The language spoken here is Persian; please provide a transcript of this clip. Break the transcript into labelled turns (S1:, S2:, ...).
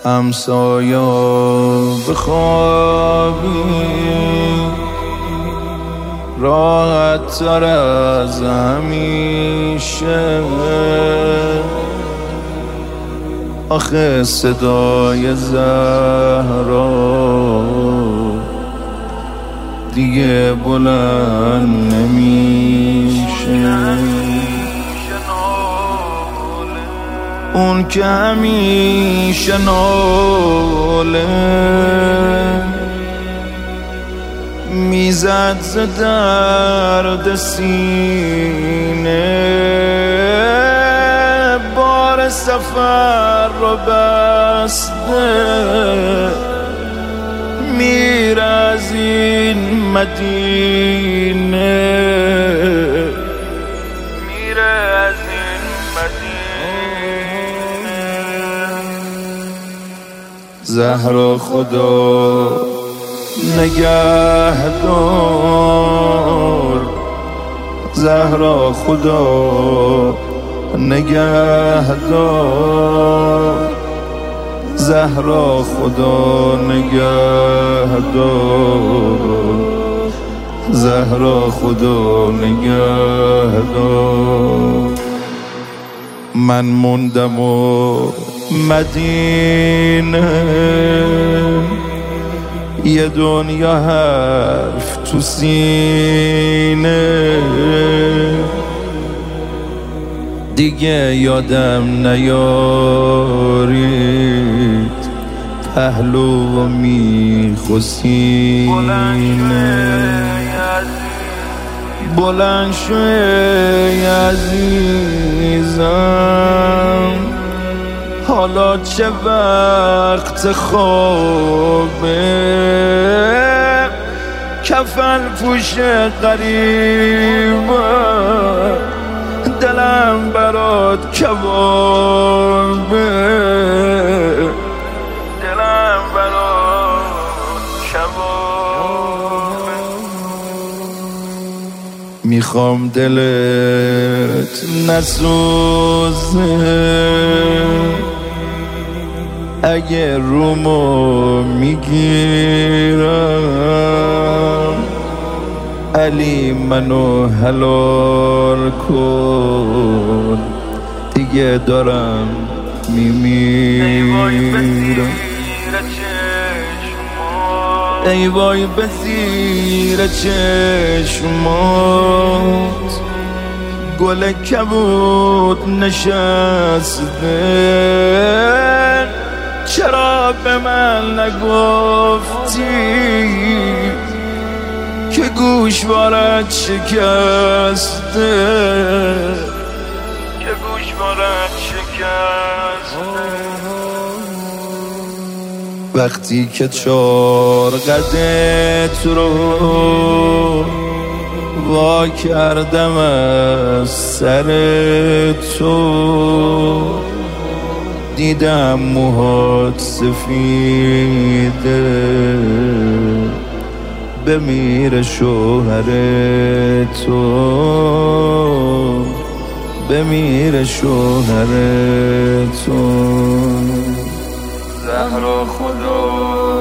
S1: همسایا بخوابی راحت تر از همیشه. آخه صدای زهرا دیگه بلند نمیشه. اون که همیشه ناله میزد ز درد سینه، بار سفر رو بسته میره از این مدینه، میره از این مدینه. زهرا خدا نگهدار، زهرا خدا نگهدار، زهرا خدا نگهدار، زهرا خدا نگهدار. من موندم و مدینه یه دنیا حرف تو سینه، دیگه یادم نیارید پهلو و میخوسینه. بلند شوی عزیزم، حالا چه وقت خوابه، کفن پوش غریبه، دلم برات کبابه، دلم برات کبابه. میخوام دلت نسوزه، اگه رومو میگیرم علی منو حلال کن، دیگه دارم میمیرم. ای وای به زیر چشمات گل کبود نشسته، چرا به من نگفتی که گوشوارت شکسته، که گوشوارت شکسته. وقتی که 4 قدت رو وا کردم از سر تو، دیدم موهات سفیده، بمیره شوهر تو، بمیره شوهر تو. زهرا خدا